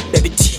Baby T.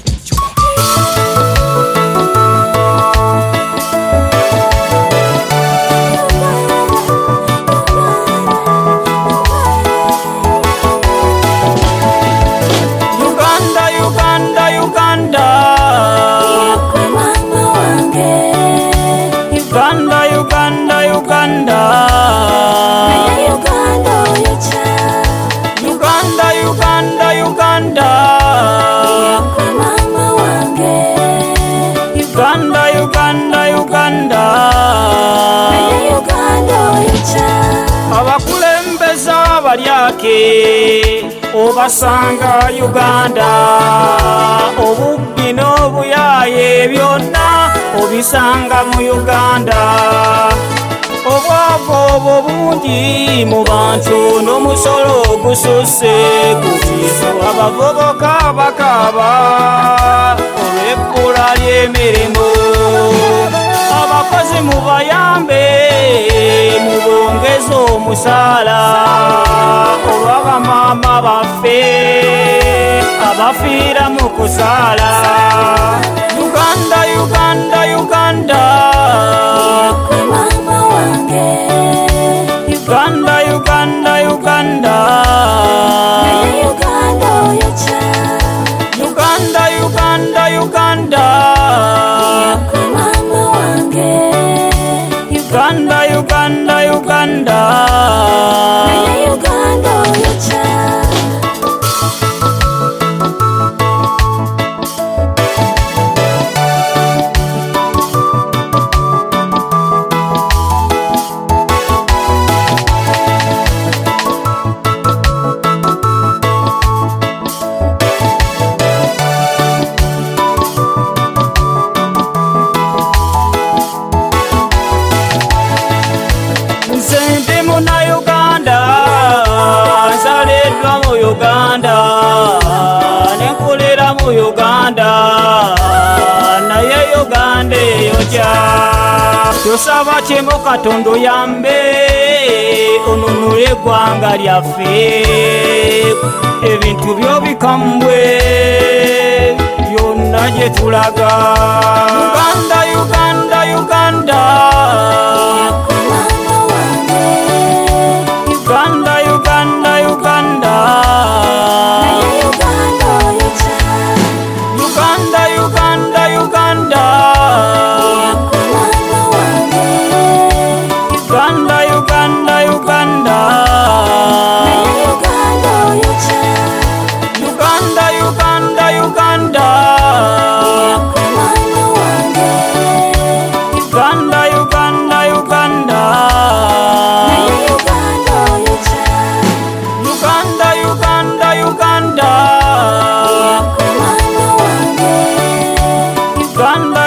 Abakulembeza balyake obasanga Uganda, obubbi n'obuyaye byonna obisanga mu Uganda, obwavu obwo bungi mu bantu n'omusolo gususse ku bintu, abavubuka bakaaba olw'ebbula ly'emirimu, abakozi mubayambe mubongeze omusaala olw'abamaama baffe abafiira mu kusaala. Uganda, Uganda, Uganda, Uganda, Uganda, Uganda, Uganda, Uganda, Uganda, Uganda, Uganda, Uganda. Uganda, nenkulira mu Uganda, naye Uganda eyokya. Tusaba kyemo Katonda oyambe onunule eggwanga lyaffe, ebintu by'obikambwe byonna gye tulaga. Uganda, Uganda, Uganda, Uganda, Uganda, Uganda, Uganda, Uganda, Uganda, Uganda, Uganda, Uganda, Uganda, Uganda, Uganda, Uganda, Uganda, Uganda. Uganda,